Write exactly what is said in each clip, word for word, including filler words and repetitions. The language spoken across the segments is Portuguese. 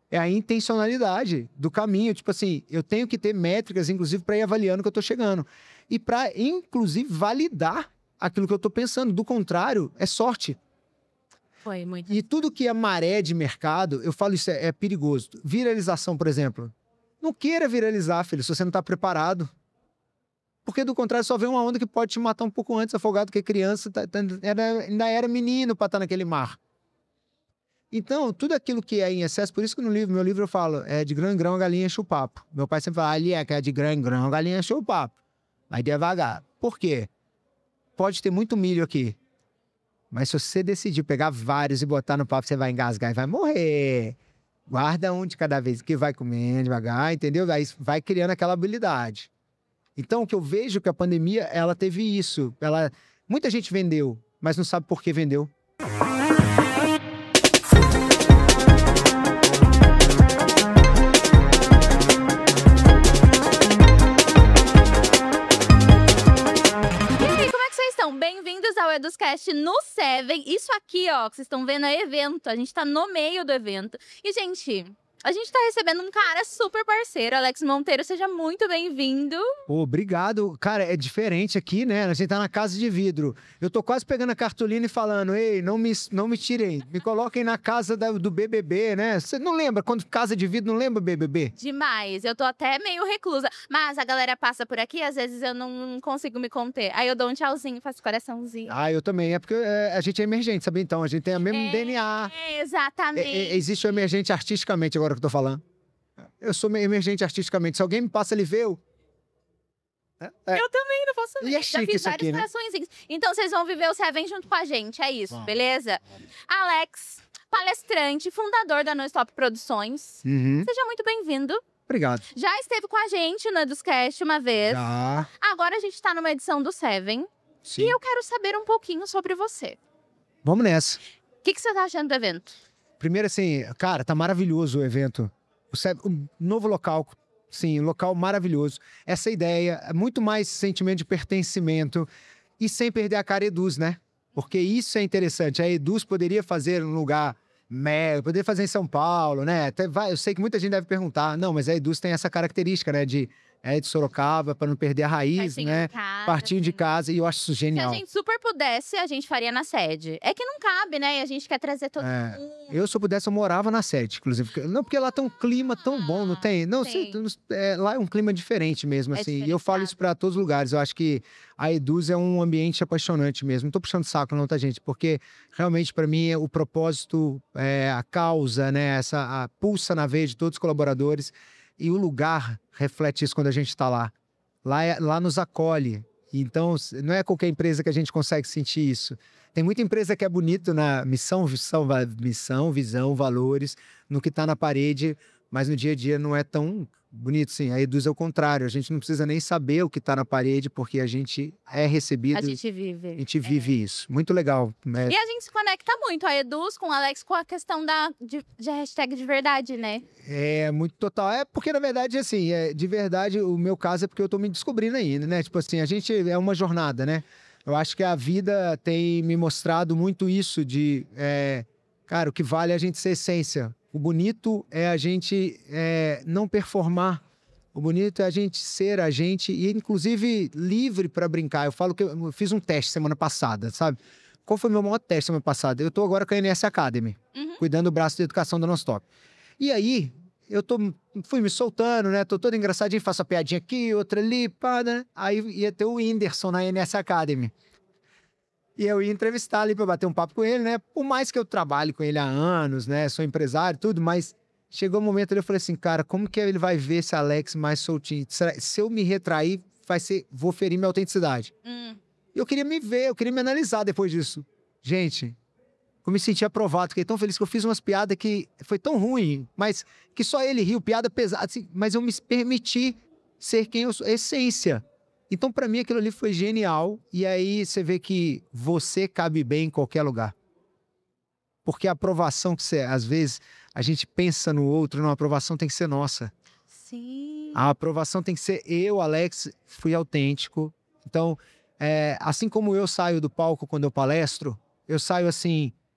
É a intencionalidade do caminho. Tipo assim, eu tenho que ter métricas, inclusive, para ir avaliando que eu tô chegando. E para, inclusive, validar aquilo que eu tô pensando. Do contrário, é sorte. Foi muito. E tudo que é maré de mercado, eu falo isso, é, é perigoso. Viralização, por exemplo. Não queira viralizar, filho, se você não tá preparado. Porque, do contrário, só vem uma onda que pode te matar um pouco antes, afogado, que criança tá, tá, era, ainda era menino para estar naquele mar. Então, tudo aquilo que é em excesso, por isso que no livro, meu livro eu falo, é de grão em grão a galinha enche o papo. Meu pai sempre fala, ali é que é de grão em grão a galinha enche o papo. Vai devagar. Por quê? Pode ter muito milho aqui. Mas se você decidir pegar vários e botar no papo, você vai engasgar e vai morrer. Guarda um de cada vez, que vai comendo devagar, entendeu? Aí vai criando aquela habilidade. Então, o que eu vejo que a pandemia, ela teve isso. Ela, muita gente vendeu, mas não sabe por que vendeu. Bem-vindos ao Eduscast no Seven. Isso aqui, ó, que vocês estão vendo é evento. A gente tá no meio do evento. E, gente, a gente tá recebendo um cara super parceiro, Alex Monteiro. Seja muito bem-vindo. Oh, obrigado. Cara, é diferente aqui, né? A gente tá na casa de vidro. Eu tô quase pegando a cartolina e falando, ei, não me, não me tirem. Me coloquem na casa da, do B B B, né? Você não lembra? Quando casa de vidro, não lembra B B B? Demais. Eu tô até meio reclusa. Mas a galera passa por aqui, às vezes eu não consigo me conter. Aí eu dou um tchauzinho, faço coraçãozinho. Ah, eu também. É porque é, a gente é emergente, sabe? Então, a gente tem o mesmo é, D N A. É, exatamente. É, é, existe o emergente artisticamente, agora que eu tô falando. Eu sou emergente artisticamente. Se alguém me passa, ele vê eu. É. Eu também não posso ver. E é chique. Já fiz isso aqui, né? Então vocês vão viver o Seven junto com a gente, é isso, ah. beleza? Alex, palestrante, fundador da Non-Stop Produções. Uhum. Seja muito bem-vindo. Obrigado. Já esteve com a gente no Eduscast uma vez. Já. Agora a gente tá numa edição do Seven. Sim. E eu quero saber um pouquinho sobre você. Vamos nessa. O que, que você tá achando do evento? Primeiro, assim, cara, tá maravilhoso o evento. O, Seven, o novo local... Sim, um local maravilhoso. Essa ideia, é muito mais sentimento de pertencimento e sem perder a cara Eduz, né? Porque isso é interessante. A Eduz poderia fazer um lugar mega, poderia fazer em São Paulo, né? Até vai, eu sei que muita gente deve perguntar, não, mas a Eduz tem essa característica, né? De, é de Sorocaba, para não perder a raiz, Partinho né? De casa, Partinho assim. de casa, e eu acho isso genial. Se a gente super pudesse, a gente faria na sede. É que não cabe, né? E a gente quer trazer todo é, mundo. Eu, se eu pudesse, eu morava na sede, inclusive. Não, porque lá tem um clima tão bom, não tem? Não, tem. Se, é, lá é um clima diferente mesmo, É assim. E eu falo isso para todos os lugares. Eu acho que a Eduz é um ambiente apaixonante mesmo. Não tô puxando saco não, tá, gente? Porque realmente, para mim, o propósito, é, a causa, né? Essa a pulsa na veia de todos os colaboradores. E o lugar reflete isso quando a gente está lá. Lá, é, lá nos acolhe. Então, não é qualquer empresa que a gente consegue sentir isso. Tem muita empresa que é bonito na missão, visão, missão, visão, valores, no que está na parede, mas no dia a dia não é tão bonito, sim. A Eduz é o contrário. A gente não precisa nem saber o que está na parede, porque a gente é recebido. A gente vive. A gente vive é. isso. Muito legal. É. E a gente se conecta muito, a Eduz com o Alex, com a questão da, de, de hashtag de verdade, né? É, muito total. É porque, na verdade, assim, é, de verdade, o meu caso é porque eu tô me descobrindo ainda, né? Tipo assim, a gente é uma jornada, né? Eu acho que a vida tem me mostrado muito isso de... É, cara, o que vale é a gente ser essência. O bonito é a gente é, não performar. O bonito é a gente ser a gente e, inclusive, livre para brincar. Eu falo que eu fiz um teste semana passada, sabe? Qual foi o meu maior teste semana passada? Eu tô agora com a N S Academy, uhum. cuidando do braço de educação da Non-Stop. E aí, eu tô, fui me soltando, né? Tô todo engraçadinho, faço a piadinha aqui, outra ali, pá, né? Aí ia ter o Whindersson na N S Academy. E eu ia entrevistar ali para bater um papo com ele, né? Por mais que eu trabalhe com ele há anos, né? Sou empresário e tudo, mas chegou um momento ali, eu falei assim, cara, como que ele vai ver esse Alex mais soltinho? Se eu me retrair, vai ser, vou ferir minha autenticidade. Hum. Eu queria me ver, eu queria me analisar depois disso. Gente, eu me senti aprovado, fiquei tão feliz que eu fiz umas piadas que foi tão ruim, mas que só ele riu, piada pesada, assim, mas eu me permiti ser quem eu sou, essência. Então, para mim, aquilo ali foi genial. E aí, você vê que você cabe bem em qualquer lugar. Porque a aprovação que você... Às vezes, a gente pensa no outro, não, a aprovação tem que ser nossa. Sim. A aprovação tem que ser eu, Alex, fui autêntico. Então, é, assim como eu saio do palco quando eu palestro, eu saio assim...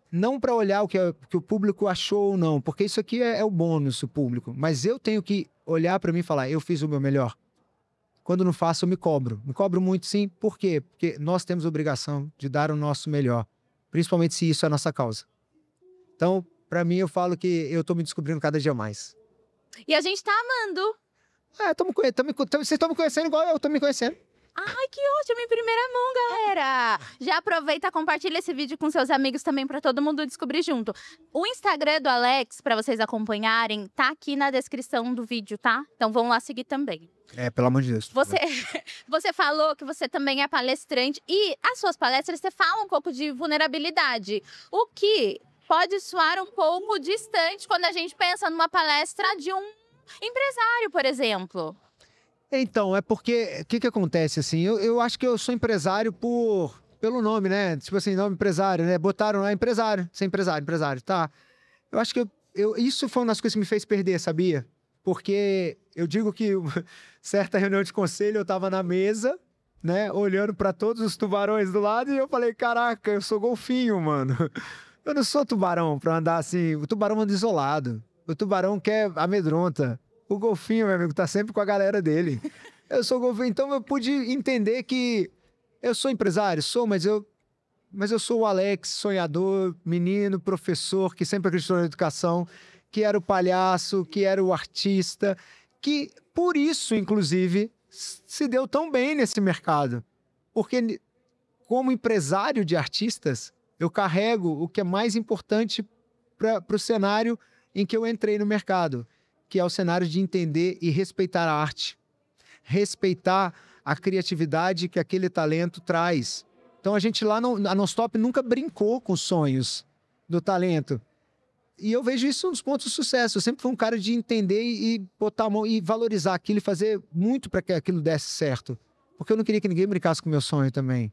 não para olhar o que, o que o público achou ou não, porque isso aqui é, é o bônus, o público. Mas eu tenho que olhar para mim e falar, eu fiz o meu melhor. Quando não faço, eu me cobro. Me cobro muito, sim. Por quê? Porque nós temos a obrigação de dar o nosso melhor, principalmente se isso é a nossa causa. Então, para mim, eu falo que eu tô me descobrindo cada dia mais. E a gente tá amando. É, tamo, tamo, tamo, vocês estão me conhecendo igual eu tô me conhecendo. Ai, que ótimo, em primeira mão, galera! Já aproveita, compartilha esse vídeo com seus amigos também pra todo mundo descobrir junto. O Instagram do Alex, pra vocês acompanharem, tá aqui na descrição do vídeo, tá? Então vão lá seguir também. É, pelo amor de Deus. Você, você falou que você também é palestrante e as suas palestras você fala um pouco de vulnerabilidade, o que pode soar um pouco distante quando a gente pensa numa palestra de um empresário, por exemplo. Então, é porque, o que que acontece, assim, eu, eu acho que eu sou empresário por, pelo nome, né? Tipo assim, nome empresário, né? Botaram lá empresário, ser empresário, empresário, tá? Eu acho que eu, eu, isso foi uma das coisas que me fez perder, sabia? Porque eu digo que certa reunião de conselho eu tava na mesa, né? Olhando para todos os tubarões do lado e eu falei, caraca, eu sou golfinho, mano. Eu não sou tubarão pra andar assim, o tubarão anda isolado. O tubarão quer amedronta. O golfinho, meu amigo, tá sempre com a galera dele. Eu sou golfinho, então eu pude entender que eu sou empresário, sou, mas eu, mas eu sou o Alex, sonhador, menino, professor, que sempre acreditou na educação, que era o palhaço, que era o artista, que por isso, inclusive, se deu tão bem nesse mercado. Porque como empresário de artistas, eu carrego o que é mais importante para o cenário em que eu entrei no mercado, que é o cenário de entender e respeitar a arte, respeitar a criatividade que aquele talento traz. Então a gente lá, no, a Nonstop nunca brincou com os sonhos do talento. E eu vejo isso nos pontos de sucesso. Eu sempre fui um cara de entender e, e botar a mão e valorizar aquilo e fazer muito para que aquilo desse certo. Porque eu não queria que ninguém brincasse com o meu sonho também.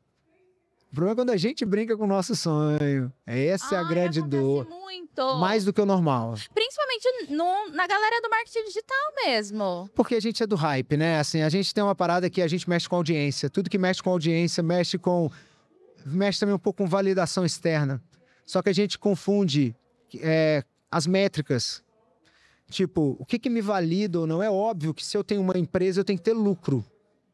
O problema é quando a gente brinca com o nosso sonho. Essa é a Ai, grande acontece dor. muito. Mais do que o normal. Principalmente no, na galera do marketing digital mesmo. Porque a gente é do hype, né? Assim, a gente tem uma parada que a gente mexe com audiência. Tudo que mexe com audiência mexe com... Mexe também um pouco com validação externa. Só que a gente confunde é, as métricas. Tipo, o que, que me valida ou não? É óbvio que se eu tenho uma empresa, eu tenho que ter lucro.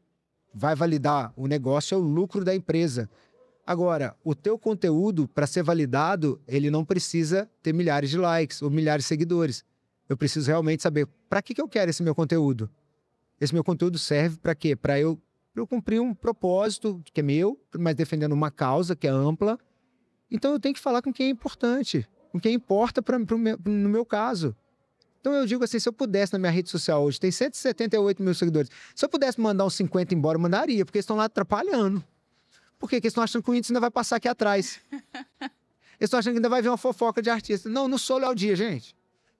Vai validar o negócio, é o lucro da empresa. Agora, o teu conteúdo, para ser validado, ele não precisa ter milhares de likes ou milhares de seguidores. Eu preciso realmente saber para que, que eu quero esse meu conteúdo. Esse meu conteúdo serve para quê? Para eu, eu cumprir um propósito que é meu, mas defendendo uma causa que é ampla. Então eu tenho que falar com quem é importante, com quem importa pra, pro meu, no meu caso. Então eu digo assim, se eu pudesse na minha rede social hoje, tem cento e setenta e oito mil seguidores, se eu pudesse mandar uns cinquenta embora, eu mandaria, porque eles estão lá atrapalhando. Por quê? Porque eles estão achando que o índice ainda vai passar aqui atrás. Eles estão achando que ainda vai ver uma fofoca de artista. Não, não sou Léo Dias, gente.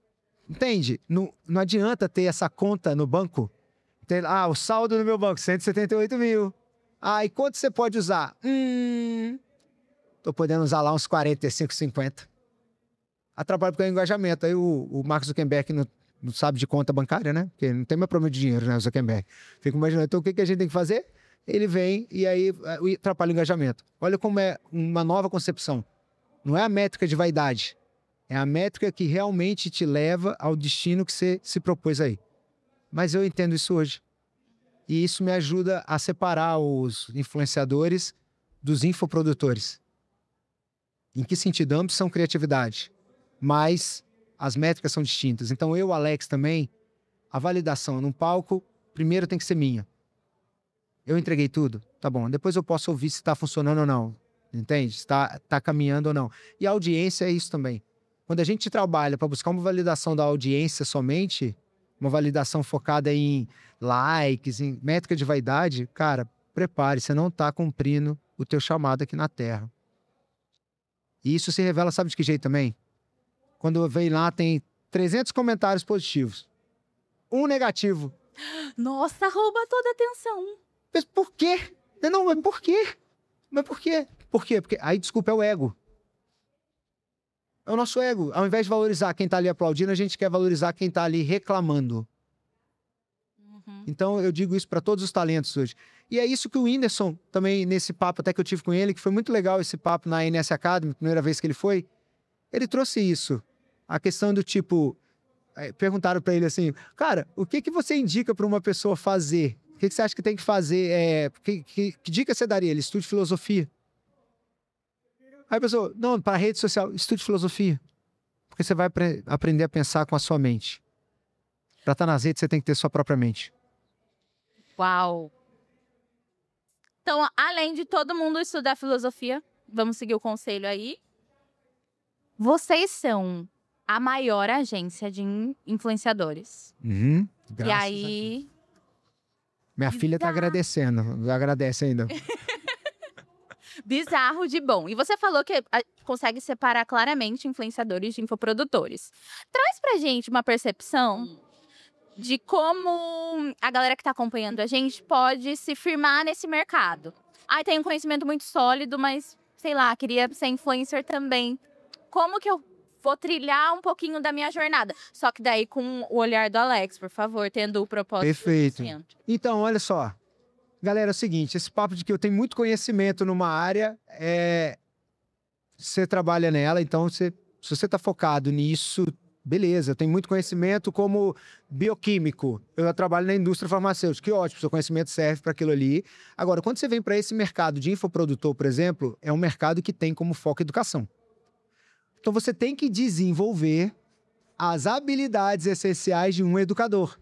Entende? Não, não adianta ter essa conta no banco. Ter, ah, o saldo no meu banco, cento e setenta e oito mil. Ah, e quanto você pode usar? Hum... Tô podendo usar lá uns quarenta e cinco, cinquenta. Atrapalha porque é o engajamento. Aí o, o Mark Zuckerberg não, não sabe de conta bancária, né? Porque não tem mais problema de dinheiro, né, o Zuckerberg. Fico imaginando. Então, o que, que a gente tem que fazer? Ele vem e aí atrapalha o engajamento. Olha como é uma nova concepção. Não é a métrica de vaidade. É a métrica que realmente te leva ao destino que você se propôs aí. Mas eu entendo isso hoje. E isso me ajuda a separar os influenciadores dos infoprodutores. Em que sentido? Ambos são criatividade. Mas as métricas são distintas. Então eu, Alex, também, a validação num palco, primeiro tem que ser minha. Eu entreguei tudo? Tá bom. Depois eu posso ouvir se está funcionando ou não. Entende? Se está tá caminhando ou não. E a audiência é isso também. Quando a gente trabalha para buscar uma validação da audiência somente, uma validação focada em likes, em métrica de vaidade, cara, prepare, você não está cumprindo o teu chamado aqui na Terra. E isso se revela, sabe de que jeito também? Quando vem lá, tem trezentos comentários positivos. Um negativo. Nossa, rouba toda a atenção. Mas por quê? Não, mas por quê? Mas por quê? Por quê? Porque aí, desculpa, é o ego. É o nosso ego. Ao invés de valorizar quem está ali aplaudindo, a gente quer valorizar quem está ali reclamando. Uhum. Então, eu digo isso para todos os talentos hoje. E é isso que o Whindersson, também nesse papo até que eu tive com ele, que foi muito legal esse papo na N S Academy, primeira vez que ele foi, Ele trouxe isso. A questão do tipo... Perguntaram para ele assim, cara, o que, que você indica para uma pessoa fazer? O que, que você acha que tem que fazer? É, que, que, que dica você daria? Ele estude filosofia. Aí a pessoa, não, para a rede social, estude filosofia. Porque você vai apre- aprender a pensar com a sua mente. Para estar nas redes, você tem que ter sua própria mente. Uau! Então, além de todo mundo estudar filosofia, vamos seguir o conselho aí. Vocês são a maior agência de in- influenciadores. Uhum, E graças a Deus. aí, Minha filha tá Exato. agradecendo. Agradece ainda. bizarro de bom. E você falou que a- consegue separar claramente influenciadores de infoprodutores. Traz pra gente uma percepção de como a galera que tá acompanhando a gente pode se firmar nesse mercado. Ai, tem um conhecimento muito sólido, mas, sei lá, queria ser influencer também. Como que eu vou trilhar um pouquinho da minha jornada? Só que daí com o olhar do Alex, por favor, tendo o propósito Perfeito. do conhecimento. Então, olha só. Galera, é o seguinte, esse papo de que eu tenho muito conhecimento numa área, é... você trabalha nela, então você... se você tá focado nisso, beleza, eu tenho muito conhecimento como bioquímico. Eu trabalho na indústria farmacêutica, que ótimo, seu conhecimento serve para aquilo ali. Agora, quando você vem para esse mercado de infoprodutor, por exemplo, é um mercado que tem como foco educação. Então, você tem que desenvolver as habilidades essenciais de um educador.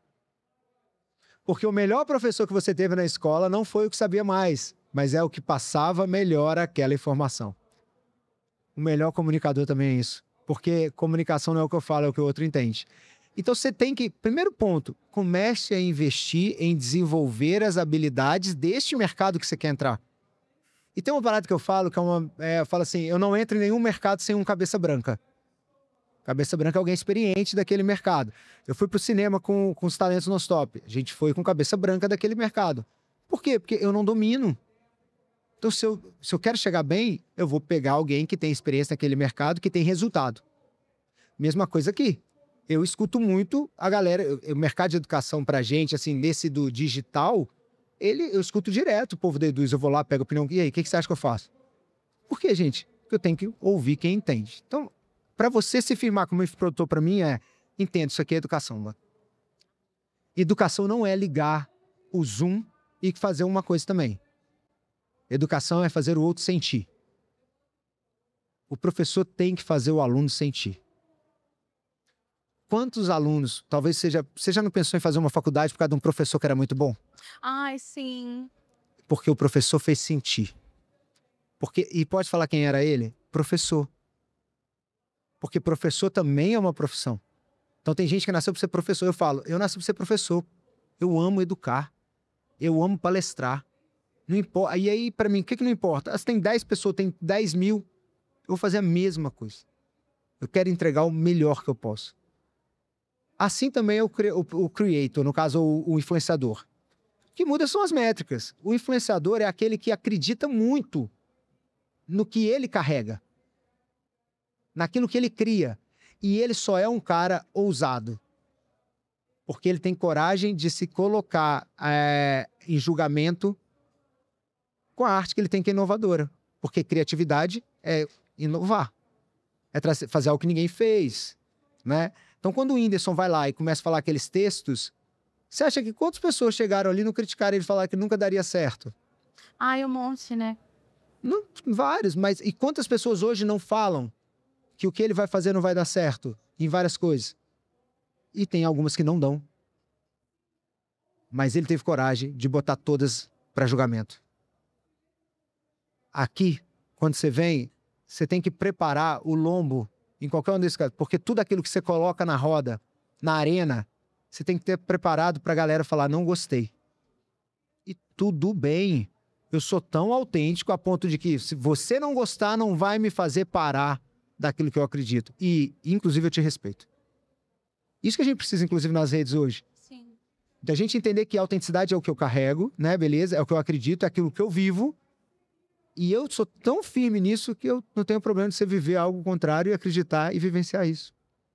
Porque o melhor professor que você teve na escola não foi o que sabia mais, mas é o que passava melhor aquela informação. O melhor comunicador também é isso. Porque comunicação não é o que eu falo, é o que o outro entende. Então, você tem que... Primeiro ponto, comece a investir em desenvolver as habilidades deste mercado que você quer entrar. E tem uma parada que eu falo, que é uma... É, eu falo assim, eu não entro em nenhum mercado sem um cabeça branca. Cabeça branca é alguém experiente daquele mercado. Eu fui pro cinema com, com os talentos no stop. A gente foi com cabeça branca daquele mercado. Por quê? Porque eu não domino. Então, se eu, se eu quero chegar bem, eu vou pegar alguém que tem experiência naquele mercado, que tem resultado. Mesma coisa aqui. Eu escuto muito a galera... O mercado de educação pra gente, assim, nesse do digital... Ele, eu escuto direto o povo da Eduz, eu vou lá, pego a opinião, e aí, o que, que você acha que eu faço? Por quê, gente? Porque eu tenho que ouvir quem entende. Então, para você se firmar como infoprodutor, para mim, é, entenda, isso aqui é educação, mano. Educação não é ligar o Zoom e fazer uma coisa também. Educação é fazer o outro sentir. O professor tem que fazer o aluno sentir. Quantos alunos, talvez seja... Você já não pensou em fazer uma faculdade por causa de um professor que era muito bom? Ai, sim. Porque o professor fez sentir. Porque, e pode falar quem era ele? Professor. Porque professor também é uma profissão. Então tem gente que nasceu para ser professor. Eu falo, eu nasci para ser professor. Eu amo educar. Eu amo palestrar. Não importa. E aí, para mim, o que, que não importa? Se tem dez pessoas, tem dez mil, eu vou fazer a mesma coisa. Eu quero entregar o melhor que eu posso. Assim também é o, cre- o, o creator, no caso, o, o influenciador. O que muda são as métricas. O influenciador é aquele que acredita muito no que ele carrega, naquilo que ele cria. E ele só é um cara ousado, porque ele tem coragem de se colocar é, em julgamento com a arte que ele tem, que é inovadora. Porque criatividade é inovar, é trazer, fazer algo que ninguém fez, né? Então, quando o Whindersson vai lá e começa a falar aqueles textos, você acha que quantas pessoas chegaram ali e não criticaram ele e falaram que nunca daria certo? Ai, um monte, né? Não, vários, mas e quantas pessoas hoje não falam que o que ele vai fazer não vai dar certo em várias coisas? E tem algumas que não dão. Mas ele teve coragem de botar todas para julgamento. Aqui, quando você vem, você tem que preparar o lombo em qualquer um desses casos, porque tudo aquilo que você coloca na roda, na arena, você tem que ter preparado para a galera falar, não gostei. E tudo bem. Eu sou tão autêntico a ponto de que, se você não gostar, não vai me fazer parar daquilo que eu acredito. E, inclusive, eu te respeito. Isso que a gente precisa, inclusive, nas redes hoje. Sim. Da gente entender que a autenticidade é o que eu carrego, né? Beleza? É o que eu acredito, é aquilo que eu vivo. E eu sou tão firme nisso que eu não tenho problema de você viver algo contrário e acreditar e vivenciar isso.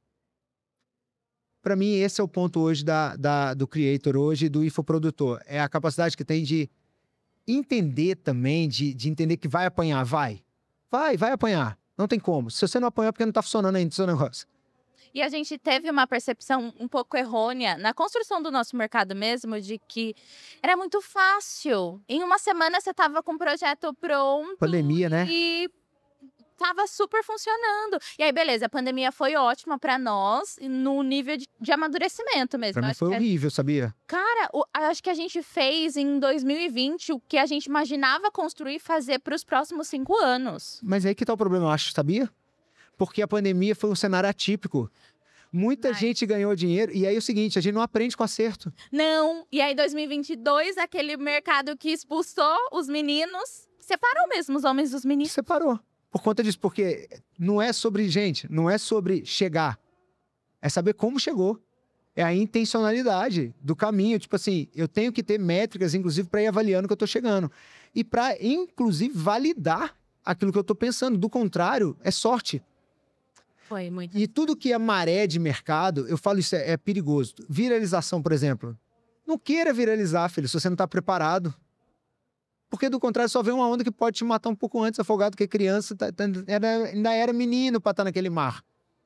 Para mim, esse é o ponto hoje da, da, do creator, hoje do infoprodutor. É a capacidade que tem de entender também, de, de entender que vai apanhar, vai. Vai, vai apanhar. Não tem como. Se você não apanhar, é porque não tá funcionando ainda o seu negócio. E a gente teve uma percepção um pouco errônea na construção do nosso mercado mesmo, de que era muito fácil. Em uma semana você tava com o projeto pronto. Pandemia, né? E tava super funcionando. E aí, beleza, a pandemia foi ótima pra nós, no nível de, de amadurecimento mesmo. Pra mim Acho foi que a- horrível, sabia? Cara, o- acho que a gente fez em dois mil e vinte o que a gente imaginava construir e fazer pros próximos cinco anos. Mas aí que tá o problema, eu acho, sabia? Porque a pandemia foi um cenário atípico. Muita Mas- gente ganhou dinheiro. E aí é o seguinte, a gente não aprende com acerto. Não, e aí dois mil e vinte e dois, aquele mercado que expulsou os meninos, separou mesmo os homens dos meninos. Separou. Por conta disso, porque não é sobre, gente, não é sobre chegar. É saber como chegou. É a intencionalidade do caminho. Tipo assim, eu tenho que ter métricas, inclusive, para ir avaliando que eu tô chegando. E para, inclusive, validar aquilo que eu tô pensando. Do contrário, é sorte. Foi muito. E tudo que é maré de mercado, eu falo isso, é, é perigoso. Viralização, por exemplo. Não queira viralizar, filho, se você não está preparado. Porque, do contrário, só vem uma onda que pode te matar um pouco antes, afogado, que criança tá- tá- era- ainda era menino para estar naquele mar.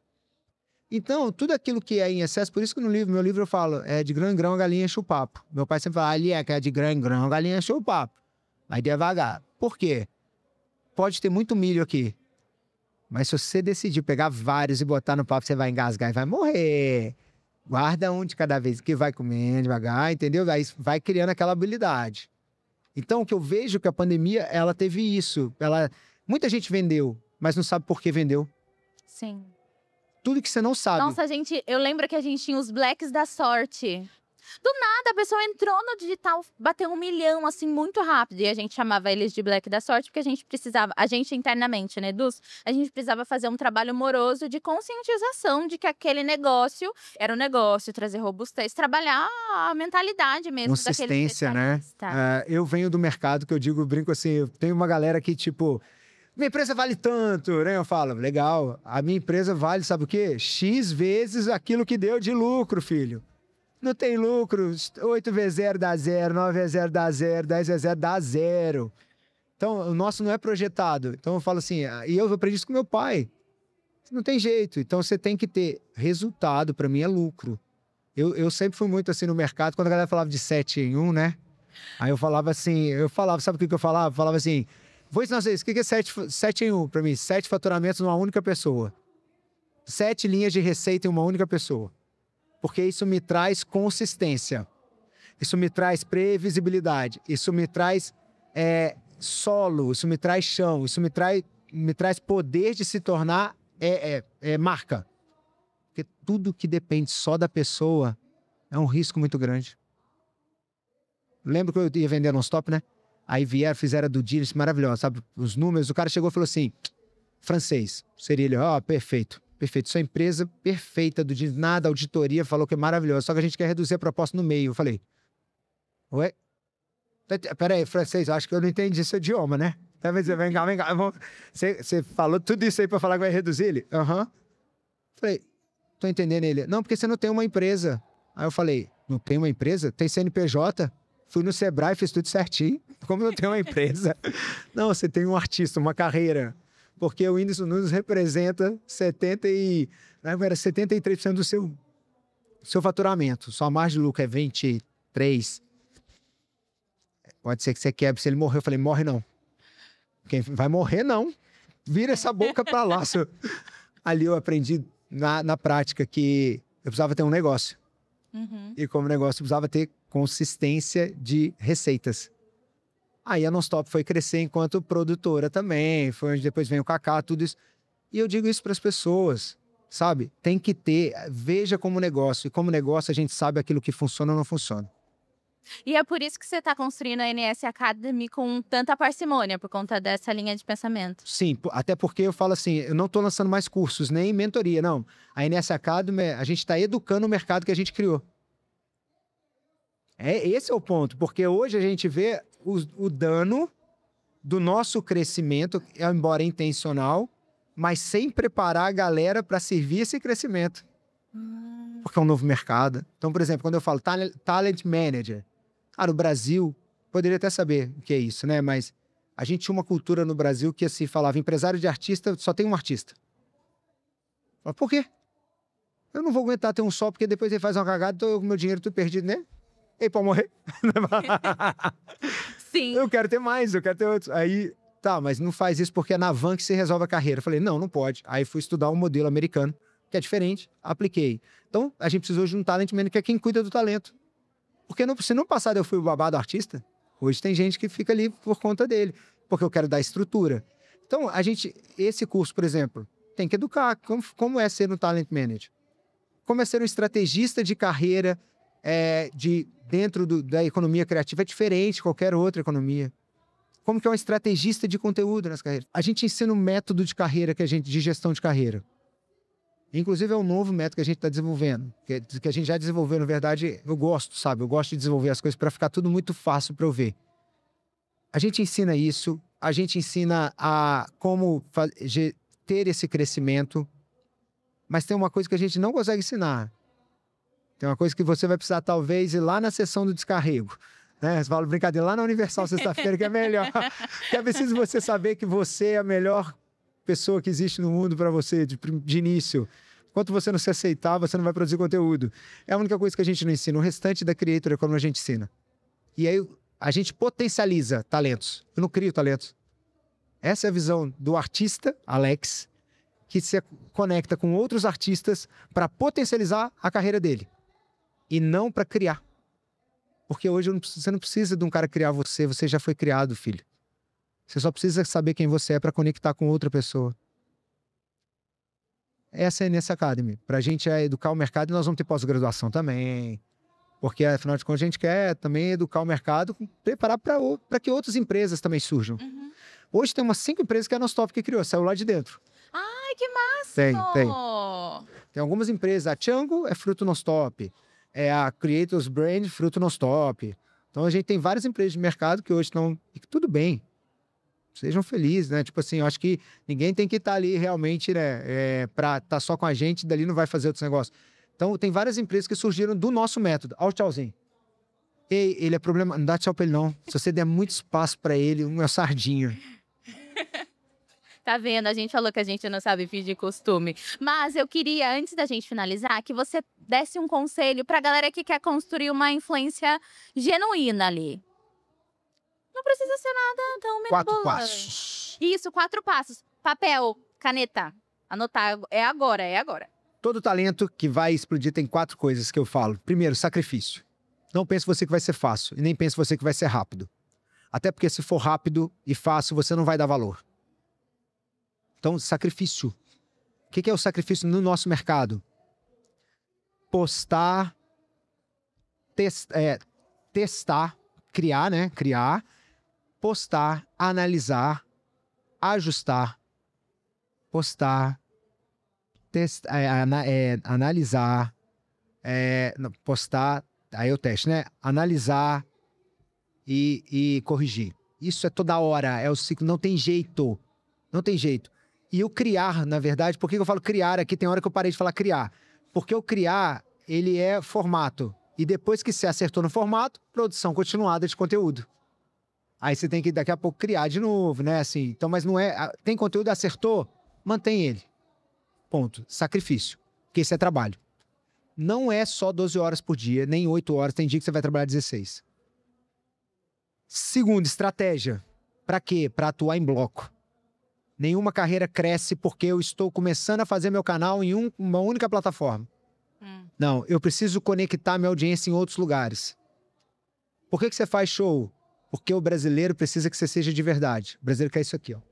Então, tudo aquilo que é em excesso, por isso que no livro, meu livro eu falo, é de grão em grão a galinha enche o papo. Meu pai sempre fala, ali é que é de grão em grão a galinha enche o papo. Vai devagar. Por quê? Pode ter muito milho aqui. Mas se você decidir pegar vários e botar no papo, você vai engasgar e vai morrer. Guarda um de cada vez, que vai comendo devagar, entendeu? Aí vai criando aquela habilidade. Então, o que eu vejo que a pandemia, ela teve isso. Ela, muita gente vendeu, mas não sabe por que vendeu. Sim. Tudo que você não sabe. Nossa, gente, eu lembro que a gente tinha os blacks da sorte. Do nada, a pessoa entrou no digital, bateu um milhão, assim, muito rápido. E a gente chamava eles de black da sorte, porque a gente precisava, a gente internamente, né, Dus? A gente precisava fazer um trabalho moroso de conscientização de que aquele negócio era um negócio, trazer robustez, trabalhar a mentalidade mesmo daquele Consistência, né? especialista. É, eu venho do mercado que eu digo, eu brinco assim, eu tenho uma galera que, tipo, minha empresa vale tanto, né? Eu falo, legal, a minha empresa vale, sabe o quê? X vezes aquilo que deu de lucro, filho. Não tem lucro, oito vezes zero dá zero, nove vezes zero dá zero, dez vezes zero dá zero. Então, o nosso não é projetado. Então, eu falo assim, e eu aprendi isso com meu pai. Não tem jeito. Então, você tem que ter resultado, para mim é lucro. Eu, eu sempre fui muito assim no mercado, quando a galera falava de sete em um, né? Aí eu falava assim, eu falava, sabe o que que eu falava? Eu falava assim, vou ensinar vocês, o que que é sete, sete em um para mim? Sete faturamentos numa única pessoa. Sete linhas de receita em uma única pessoa. Porque isso me traz consistência. Isso me traz previsibilidade. Isso me traz é, solo. Isso me traz chão. Isso me traz, me traz poder de se tornar é, é, é marca. Porque tudo que depende só da pessoa é um risco muito grande. Lembra que eu ia vender non-stop, né? Aí vieram, fizeram a do dia, isso é maravilhoso, sabe? Os números, o cara chegou e falou assim, francês. Seria ele, ó, oh, perfeito. Perfeito, sua empresa perfeita, do dia nada, a auditoria falou que é maravilhoso, só que a gente quer reduzir a proposta no meio. Eu falei, ué? Peraí, francês, eu acho que eu não entendi seu idioma, né? Tá, mas vem cá, vem cá. Você, você falou tudo isso aí pra falar que vai reduzir ele? Aham. Uhum. Falei, tô entendendo ele. Não, porque você não tem uma empresa. Aí eu falei, não tem uma empresa? Tem C N P J. Fui no Sebrae, fiz tudo certinho. Como não tem uma empresa? Não, você tem um artista, uma carreira. Porque o Whindersson Nunes representa setenta e, era setenta e três por cento do seu, seu faturamento. Sua margem de lucro é vinte e três por cento. Pode ser que você quebre se ele morrer. Eu falei, morre não. Quem vai morrer, não. Vira essa boca pra lá. Ali eu aprendi na, na prática que eu precisava ter um negócio. Uhum. E como negócio, eu precisava ter consistência de receitas. Aí a Non-Stop foi crescer enquanto produtora também, foi onde depois vem o Kaká, tudo isso. E eu digo isso para as pessoas, sabe? Tem que ter, veja como negócio. E como negócio a gente sabe aquilo que funciona ou não funciona. E é por isso que você está construindo a N S Academy com tanta parcimônia, por conta dessa linha de pensamento. Sim, até porque eu falo assim, eu não estou lançando mais cursos, nem mentoria, não. A N S Academy, a gente está educando o mercado que a gente criou. É, esse é o ponto, porque hoje a gente vê o, o dano do nosso crescimento, embora intencional, mas sem preparar a galera para servir esse crescimento. Hum. Porque é um novo mercado. Então, por exemplo, quando eu falo talent, talent manager, cara, o Brasil poderia até saber o que é isso, né? Mas A gente tinha uma cultura no Brasil que assim falava, empresário de artista, só tem um artista. Mas por quê? Eu não vou aguentar ter um só, porque depois ele faz uma cagada, então eu com meu dinheiro tudo perdido, né? Ei, pode morrer. Sim. Eu quero ter mais, eu quero ter outros. Aí, tá, mas não faz isso porque é na van que você resolve a carreira. Eu falei, não, não pode. Aí fui estudar um modelo americano, que é diferente, apliquei. Então, a gente precisou de um talent manager, que é quem cuida do talento. Porque no, se no passado eu fui o babado artista, hoje tem gente que fica ali por conta dele, porque eu quero dar estrutura. Então, a gente, esse curso, por exemplo, tem que educar como, como é ser um talent manager. Como é ser um estrategista de carreira é, de, dentro do, da economia criativa, é diferente de qualquer outra economia. Como que é um estrategista de conteúdo nas carreiras. A gente ensina um método de carreira que a gente, de gestão de carreira. Inclusive, é um novo método que a gente está desenvolvendo, que, que a gente já desenvolveu, na verdade, eu gosto, sabe? Eu gosto de desenvolver as coisas para ficar tudo muito fácil para eu ver. A gente ensina isso, a gente ensina a como fazer, ter esse crescimento, mas tem uma coisa que a gente não consegue ensinar. Tem uma coisa que você vai precisar, talvez, ir lá na sessão do descarrego. Né? Você fala, brincadeira, lá na Universal, sexta-feira, que é melhor. Que é preciso você saber que você é a melhor pessoa que existe no mundo para você, de, de início. Enquanto você não se aceitar, você não vai produzir conteúdo. É a única coisa que a gente não ensina. O restante da Creator é como a gente ensina. E aí, a gente potencializa talentos. Eu não crio talentos. Essa é a visão do artista, Alex, que se conecta com outros artistas para potencializar a carreira dele. E não para criar. Porque hoje não, você não precisa de um cara criar você, você já foi criado, filho. Você só precisa saber quem você é para conectar com outra pessoa. Essa é a N S Academy. Para a gente é educar o mercado e nós vamos ter pós-graduação também. Porque, afinal de contas, a gente quer também educar o mercado, preparar para que outras empresas também surjam. Uhum. Hoje tem umas cinco empresas que a Nostop que criou, saiu lá de dentro. Ai, que massa! Tem, tem. Tem algumas empresas. A Chango é fruto Nostop. É a Creators Brand, fruto Nostop. Então, a gente tem várias empresas de mercado que hoje estão... E tudo bem. Sejam felizes, né? Tipo assim, eu acho que ninguém tem que estar ali realmente, né? É, para estar só com a gente, dali não vai fazer outros negócios. Então, tem várias empresas que surgiram do nosso método. Olha o tchauzinho. Ei, ele é problema... Não dá tchau pra ele, não. Se você der muito espaço pra ele, um é o sardinha. Tá vendo? A gente falou que a gente não sabe fingir costume. Mas eu queria, antes da gente finalizar, que você desse um conselho pra galera que quer construir uma influência genuína ali. Não precisa ser nada tão mirabolante. Quatro passos. Isso, quatro passos. Papel, caneta. Anotar. É agora, é agora. Todo talento que vai explodir tem quatro coisas que eu falo. Primeiro, sacrifício. Não pense você que vai ser fácil. E nem pense você que vai ser rápido. Até porque se for rápido e fácil, você não vai dar valor. Então, sacrifício. O que é o sacrifício no nosso mercado? Postar, test, é, testar, criar, né? Criar, postar, analisar, ajustar, postar, test, é, ana, é, analisar, é, não, postar, aí é o teste, né? Analisar e, e corrigir. Isso é toda hora, é o ciclo, não tem jeito. Não tem jeito. E o criar, na verdade, por que eu falo criar aqui? Tem hora que eu parei de falar criar. Porque o criar, ele é formato. E depois que você acertou no formato, produção continuada de conteúdo. Aí você tem que, daqui a pouco, criar de novo, né? Assim, então, mas não é... Tem conteúdo, acertou? Mantém ele. Ponto. Sacrifício. Porque isso é trabalho. Não é só doze horas por dia, nem oito horas. Tem dia que você vai trabalhar dezesseis. Segundo, estratégia. Para quê? Para atuar em bloco. Nenhuma carreira cresce porque eu estou começando a fazer meu canal em um, uma única plataforma. Hum. Não, eu preciso conectar minha audiência em outros lugares. Por que que você faz show? Porque o brasileiro precisa que você seja de verdade. O brasileiro quer isso aqui, ó.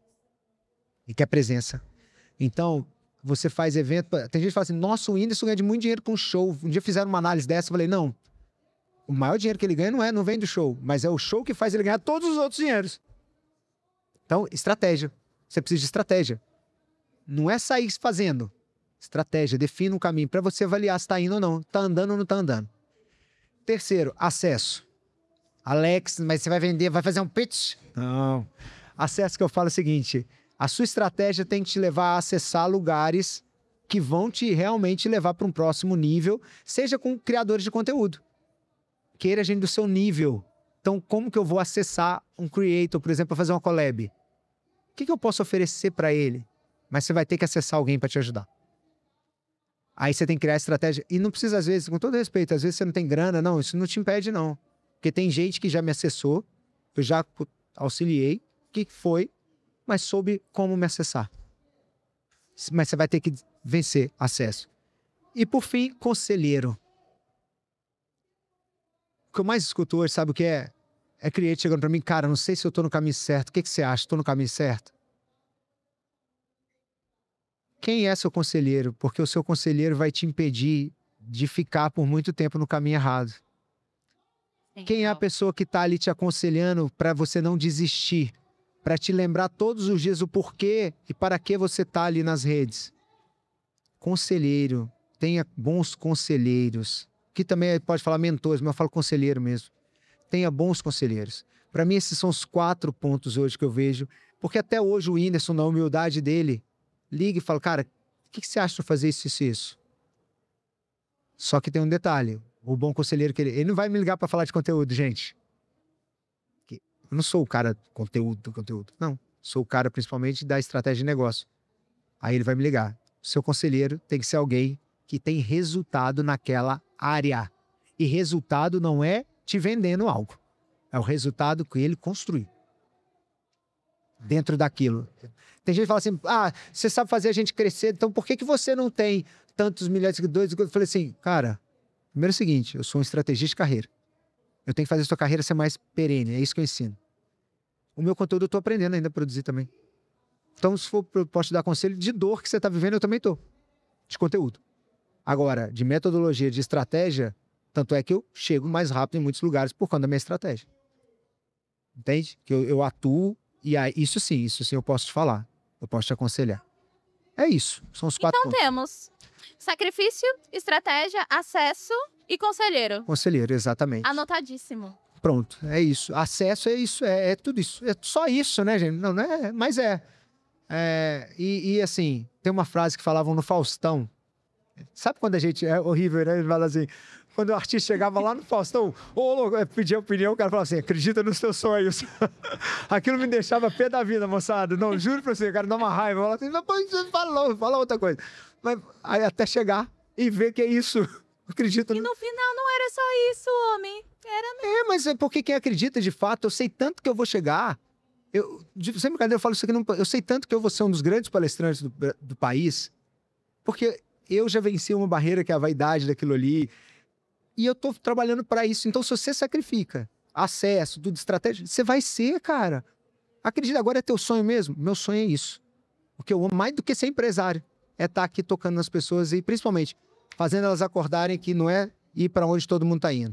E quer presença. Então, você faz evento... Tem gente que fala assim, nossa, o Whindersson ganha de muito dinheiro com show. Um dia fizeram uma análise dessa, eu falei, não. O maior dinheiro que ele ganha não, é, não vem do show, mas é o show que faz ele ganhar todos os outros dinheiros. Então, estratégia. Você precisa de estratégia. Não é sair fazendo. Estratégia. Defina um caminho para você avaliar se está indo ou não. Está andando ou não está andando. Terceiro, acesso. Alex, mas você vai vender, vai fazer um pitch? Não. Acesso que eu falo é o seguinte. A sua estratégia tem que te levar a acessar lugares que vão te realmente levar para um próximo nível, seja com criadores de conteúdo. Queira gente do seu nível Então, como que eu vou acessar um creator, por exemplo, para fazer uma collab? O que, que eu posso oferecer para ele? Mas você vai ter que acessar alguém para te ajudar. Aí você tem que criar estratégia. E não precisa, às vezes, com todo respeito, às vezes você não tem grana, não. Isso não te impede, não. Porque tem gente que já me acessou, eu já auxiliei, que foi, mas soube como me acessar. Mas você vai ter que vencer acesso. E, por fim, conselheiro. O que eu mais escuto hoje, sabe o que é? É cliente chegando para mim, cara, não sei se eu tô no caminho certo. O que, que você acha? Tô no caminho certo? Quem é seu conselheiro? Porque o seu conselheiro vai te impedir de ficar por muito tempo no caminho errado. Quem é a pessoa que está ali te aconselhando para você não desistir? Para te lembrar todos os dias o porquê e para que você está ali nas redes? Conselheiro. Tenha bons conselheiros. Que também pode falar mentores, mas eu falo conselheiro mesmo. Tenha bons conselheiros. Para mim, esses são os quatro pontos hoje que eu vejo. Porque até hoje o Whindersson, na humildade dele, liga e fala, cara, o que, que você acha de fazer isso, isso e isso? Só que tem um detalhe. O bom conselheiro que ele... Ele não vai me ligar para falar de conteúdo, gente. Eu não sou o cara do conteúdo, do conteúdo. Não. Sou o cara, principalmente, da estratégia de negócio. Aí ele vai me ligar. O seu conselheiro tem que ser alguém que tem resultado naquela área. E resultado não é te vendendo algo. É o resultado que ele construiu. Dentro daquilo. Tem gente que fala assim, ah, você sabe fazer a gente crescer, então por que, que você não tem tantos milhões de seguidores? Eu falei assim, cara, primeiro é o seguinte, eu sou um estrategista de carreira. Eu tenho que fazer a sua carreira ser mais perene, é isso que eu ensino. O meu conteúdo eu estou aprendendo ainda a produzir também. Então, se for, eu posso te dar conselho de dor que você está vivendo, eu também estou. De conteúdo. Agora, de metodologia, de estratégia, tanto é que eu chego mais rápido em muitos lugares por conta da minha estratégia. Entende? Que eu, eu atuo e aí, isso sim, isso sim eu posso te falar. Eu posso te aconselhar. É isso. São os quatro Então pontos. temos sacrifício, estratégia, acesso e conselheiro. Conselheiro, exatamente. Anotadíssimo. Pronto, é isso. Acesso é isso, é, é tudo isso. É só isso, né, gente? Não, não é, mas é. é e, e assim, tem uma frase que falavam no Faustão. Sabe quando a gente... É horrível, né? Ele fala assim... Quando o artista chegava lá no Faustão, ô, louco, pedia opinião, o cara falava assim, acredita nos teus sonhos. Aquilo me deixava pé da vida, moçada. Não, juro pra você, cara, dá uma raiva. Eu falava assim, mas fala, fala outra coisa. Mas aí até chegar e ver que é isso. Acredita. E no final não era só isso, homem. Era mesmo. É, mas é porque quem acredita de fato, eu sei tanto que eu vou chegar. Eu, de, sem brincadeira, eu falo isso aqui, não, eu sei tanto que eu vou ser um dos grandes palestrantes do, do país, porque eu já venci uma barreira que é a vaidade daquilo ali. E eu tô trabalhando para isso. Então, se você sacrifica acesso, tudo, estratégia, você vai ser, cara. Acredita, agora é teu sonho mesmo? Meu sonho é isso. O que eu amo mais do que ser empresário é estar aqui tocando nas pessoas e, principalmente, fazendo elas acordarem que não é ir para onde todo mundo tá indo.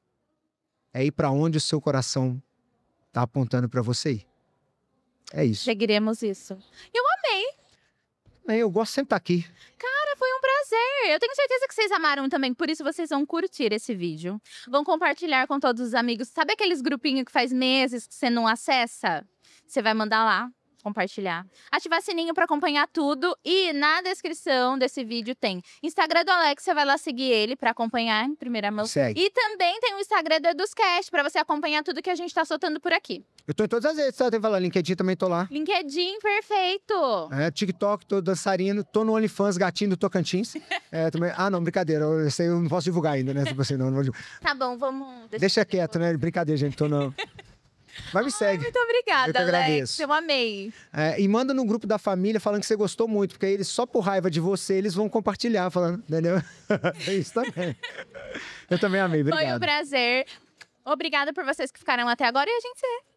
É ir para onde o seu coração tá apontando para você ir. É isso. Seguiremos isso. Eu amei. Eu gosto sempre de estar aqui. Cara, foi um prazer. Eu tenho certeza que vocês amaram também, por isso vocês vão curtir esse vídeo. Vão compartilhar com todos os amigos. Sabe aqueles grupinhos que faz meses que você não acessa? Você vai mandar lá, compartilhar. Ativar sininho pra acompanhar tudo. E na descrição desse vídeo tem Instagram do Alex, você vai lá seguir ele pra acompanhar em primeira mão. Segue. E também tem o Instagram do EdusCast pra você acompanhar tudo que a gente tá soltando por aqui. Eu tô em todas as redes, tá? Tem que falar, LinkedIn também tô lá. LinkedIn, perfeito. É, TikTok, tô dançarino, tô no OnlyFans, gatinho do Tocantins. É, também... Ah, não, brincadeira, eu, sei, eu não posso divulgar ainda, né? Tipo assim, não, não vou divulgar. Tá bom, vamos... Deixa quieto, né? Brincadeira, gente, tô não. Vai, me segue. Muito obrigada, Eu que Alex. agradeço. Eu amei. É, e manda no grupo da família falando que você gostou muito, porque aí eles, só por raiva de você, eles vão compartilhar, falando, entendeu? É isso também. Eu também amei, obrigado. Foi um prazer. Obrigada por vocês que ficaram até agora e a gente se vê